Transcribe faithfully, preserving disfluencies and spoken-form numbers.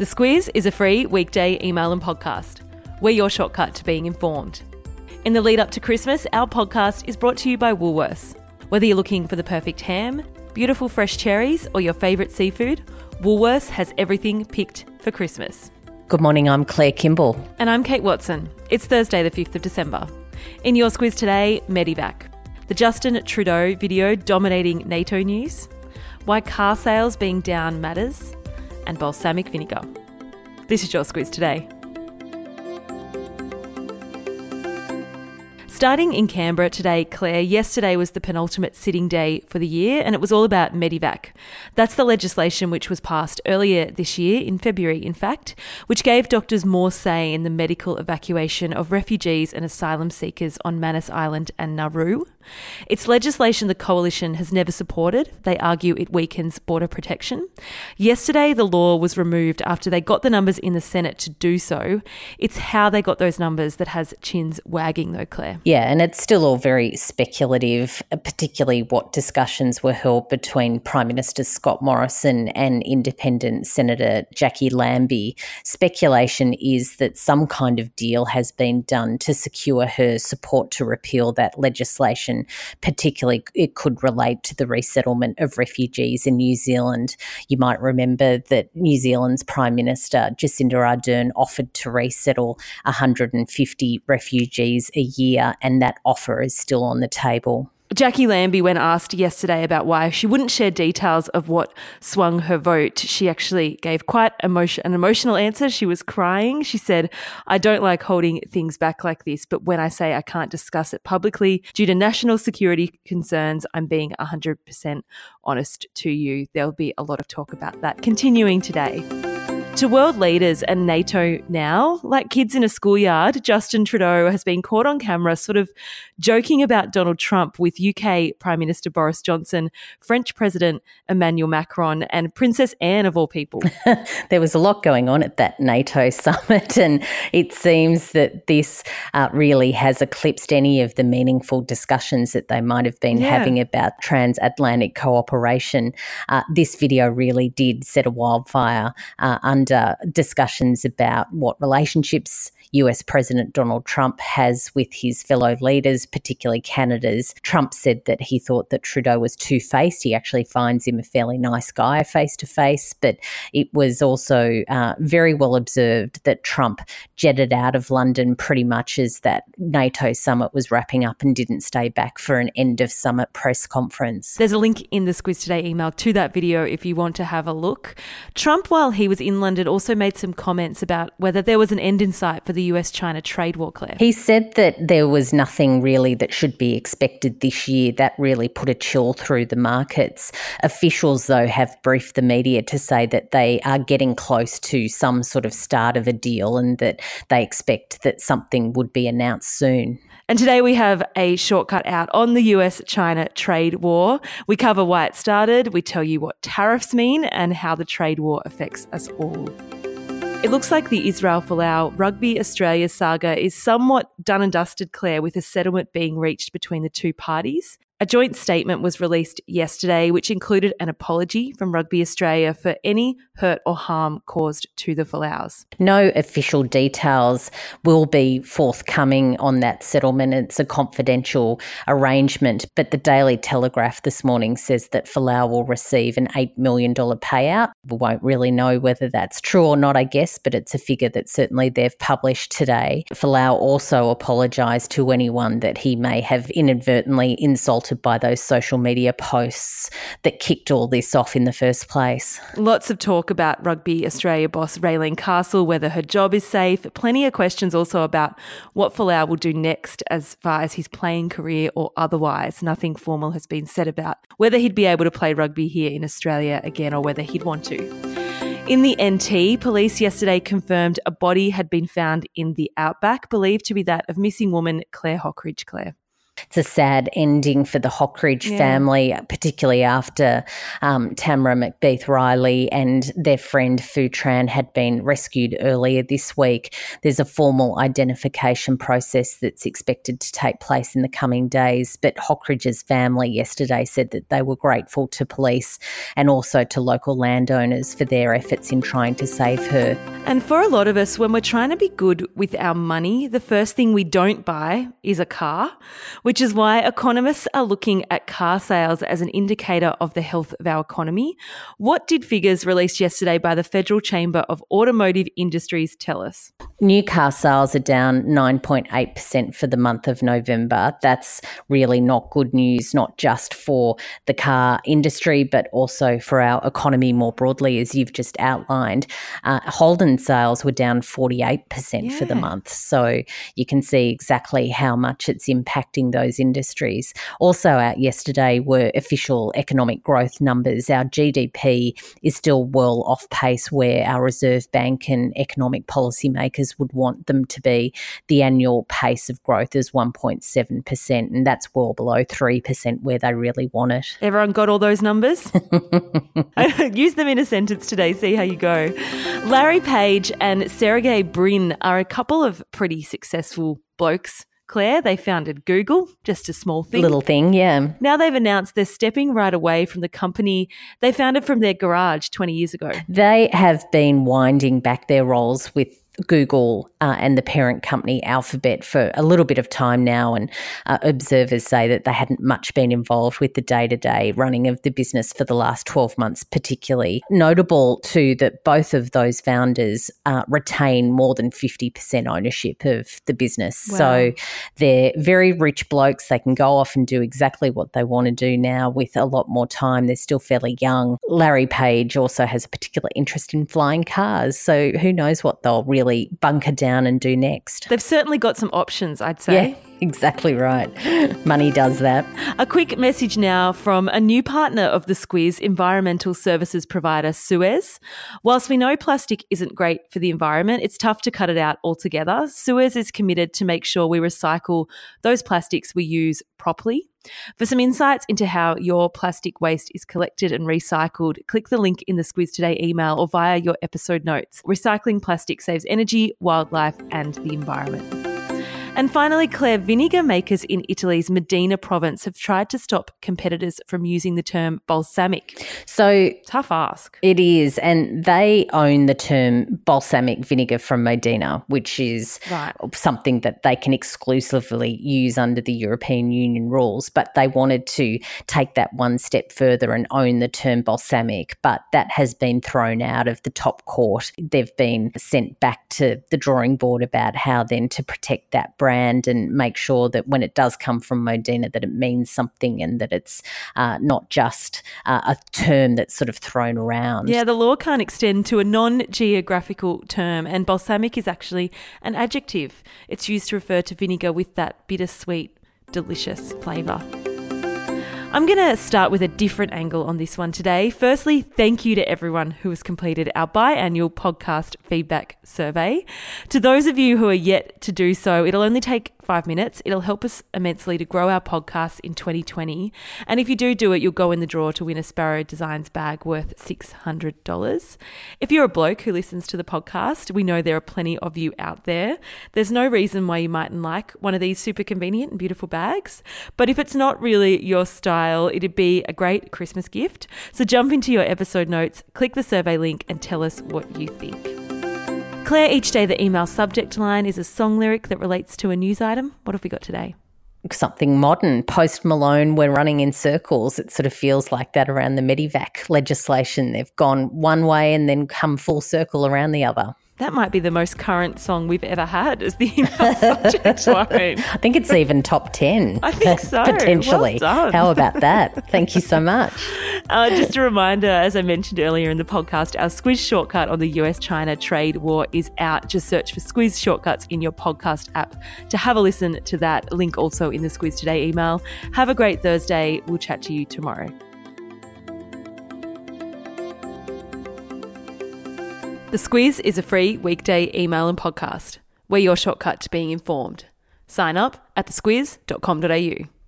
The Squiz is a free weekday email and podcast. We're your shortcut to being informed. In the lead up to Christmas, our podcast is brought to you by Woolworths. Whether you're looking for the perfect ham, beautiful fresh cherries, or your favourite seafood, Woolworths has everything picked for Christmas. Good morning, I'm Claire Kimball. And I'm Kate Watson. It's Thursday the fifth of December. In your Squiz today, Medivac. The Justin Trudeau video dominating NATO news. Why car sales being down matters. And balsamic vinegar. This is your Squiz today. Starting in Canberra today, Claire, yesterday was the penultimate sitting day for the year and it was all about Medivac. That's the legislation which was passed earlier this year, in February in fact, which gave doctors more say in the medical evacuation of refugees and asylum seekers on Manus Island and Nauru. It's legislation the Coalition has never supported. They argue it weakens border protection. Yesterday, the law was removed after they got the numbers in the Senate to do so. It's how they got those numbers that has chins wagging though, Claire. Yeah, and it's still all very speculative, particularly what discussions were held between Prime Minister Scott Morrison and Independent Senator Jackie Lambie. Speculation is that some kind of deal has been done to secure her support to repeal that legislation. Particularly, it could relate to the resettlement of refugees in New Zealand. You might remember that New Zealand's Prime Minister Jacinda Ardern offered to resettle one hundred fifty refugees a year, and that offer is still on the table. Jackie Lambie, when asked yesterday about why she wouldn't share details of what swung her vote, she actually gave quite emotion, an emotional answer. She was crying. She said, "I don't like holding things back like this, but when I say I can't discuss it publicly due to national security concerns, I'm being one hundred percent honest to you." There'll be a lot of talk about that continuing today. To world leaders and NATO now, like kids in a schoolyard, Justin Trudeau has been caught on camera sort of joking about Donald Trump with U K Prime Minister Boris Johnson, French President Emmanuel Macron and Princess Anne of all people. There was a lot going on at that NATO summit and it seems that this uh, really has eclipsed any of the meaningful discussions that they might have been yeah. having about transatlantic cooperation. Uh, this video really did set a wildfire uh, under discussions about what relationships U S President Donald Trump has with his fellow leaders, particularly Canada's. Trump said that he thought that Trudeau was two-faced. He actually finds him a fairly nice guy face-to-face, but it was also uh, very well observed that Trump jetted out of London pretty much as that NATO summit was wrapping up and didn't stay back for an end-of-summit press conference. There's a link in the Squiz Today email to that video if you want to have a look. Trump, while he was in London, also made some comments about whether there was an end in sight for the U S China trade war, Claire. He said that there was nothing really that should be expected this year. That really put a chill through the markets. Officials, though, have briefed the media to say that they are getting close to some sort of start of a deal and that they expect that something would be announced soon. And today we have a shortcut out on the U S China trade war. We cover why it started, we tell you what tariffs mean and how the trade war affects us all. It looks like the Israel-Folau Rugby Australia saga is somewhat done and dusted, Claire, with a settlement being reached between the two parties. A joint statement was released yesterday, which included an apology from Rugby Australia for any hurt or harm caused to the Folaus. No official details will be forthcoming on that settlement. It's a confidential arrangement, but the Daily Telegraph this morning says that Folau will receive an eight million dollars payout. We won't really know whether that's true or not, I guess, but it's a figure that certainly they've published today. Folau also apologised to anyone that he may have inadvertently insulted by those social media posts that kicked all this off in the first place. Lots of talk about Rugby Australia boss Raylene Castle, whether her job is safe. Plenty of questions also about what Folau will do next as far as his playing career or otherwise. Nothing formal has been said about whether he'd be able to play rugby here in Australia again or whether he'd want to. In the N T, police yesterday confirmed a body had been found in the outback, believed to be that of missing woman Claire Hockridge, Claire. It's a sad ending for the Hockridge Yeah. family, particularly after um, Tamara McBeath Riley and their friend Phu Tran had been rescued earlier this week. There's a formal identification process that's expected to take place in the coming days, but Hockridge's family yesterday said that they were grateful to police and also to local landowners for their efforts in trying to save her. And for a lot of us, when we're trying to be good with our money, the first thing we don't buy is a car, which is why economists are looking at car sales as an indicator of the health of our economy. What did figures released yesterday by the Federal Chamber of Automotive Industries tell us? New car sales are down nine point eight percent for the month of November. That's really not good news, not just for the car industry, but also for our economy more broadly, as you've just outlined. Uh, Holden sales were down forty-eight percent Yeah. for the month. So you can see exactly how much it's impacting those industries. Also out yesterday were official economic growth numbers. Our G D P is still well off pace where our Reserve Bank and economic policymakers would want them to be. The annual pace of growth is one point seven percent, and that's well below three percent where they really want it. Everyone got all those numbers? Use them in a sentence today, see how you go. Larry Page and Sergey Brin are a couple of pretty successful blokes. Claire, they founded Google, just a small thing. Little thing, yeah. Now they've announced they're stepping right away from the company they founded from their garage twenty years ago. They have been winding back their roles with Google uh, and the parent company Alphabet for a little bit of time now, and uh, observers say that they hadn't much been involved with the day-to-day running of the business for the last twelve months particularly. Notable too that both of those founders uh, retain more than fifty percent ownership of the business. Wow. So they're very rich blokes. They can go off and do exactly what they want to do now with a lot more time. They're still fairly young. Larry Page also has a particular interest in flying cars, so who knows what they'll really bunker down and do next. They've certainly got some options, I'd say. Yeah, exactly right. Money does that. A quick message now from a new partner of the Squiz, environmental services provider Suez. Whilst we know plastic isn't great for the environment, it's tough to cut it out altogether. Suez is committed to make sure we recycle those plastics we use properly. For some insights into how your plastic waste is collected and recycled, click the link in the Squiz Today email or via your episode notes. Recycling plastic saves energy, wildlife and the environment. And finally, Claire, vinegar makers in Italy's Modena province have tried to stop competitors from using the term balsamic. So tough ask. It is, and they own the term balsamic vinegar from Modena, which is right. something that they can exclusively use under the European Union rules, but they wanted to take that one step further and own the term balsamic, but that has been thrown out of the top court. They've been sent back to the drawing board about how then to protect that brand and make sure that when it does come from Modena that it means something and that it's uh, not just uh, a term that's sort of thrown around. Yeah, the law can't extend to a non-geographical term, and balsamic is actually an adjective. It's used to refer to vinegar with that bittersweet, delicious flavour. I'm going to start with a different angle on this one today. Firstly, thank you to everyone who has completed our biannual podcast feedback survey. To those of you who are yet to do so, it'll only take five minutes. It'll help us immensely to grow our podcast in twenty twenty. And if you do do it, you'll go in the draw to win a Sparrow Designs bag worth six hundred dollars. If you're a bloke who listens to the podcast, we know there are plenty of you out there. There's no reason why you mightn't like one of these super convenient and beautiful bags. But if it's not really your style, it'd be a great Christmas gift. So jump into your episode notes, click the survey link and tell us what you think. Claire, each day the email subject line is a song lyric that relates to a news item. What have we got today? Something modern. Post Malone, we're running in circles. It sort of feels like that around the Medivac legislation. They've gone one way and then come full circle around the other. That might be the most current song we've ever had as the email subject line. I think it's even top ten. I think so. Potentially. Well done. How about that? Thank you so much. Uh, just a reminder, as I mentioned earlier in the podcast, our Squiz shortcut on the U S China trade war is out. Just search for Squiz shortcuts in your podcast app to have a listen to that. Link also in the Squiz Today email. Have a great Thursday. We'll chat to you tomorrow. The Squiz is a free weekday email and podcast. We're your shortcut to being informed. Sign up at the squiz dot com dot a u.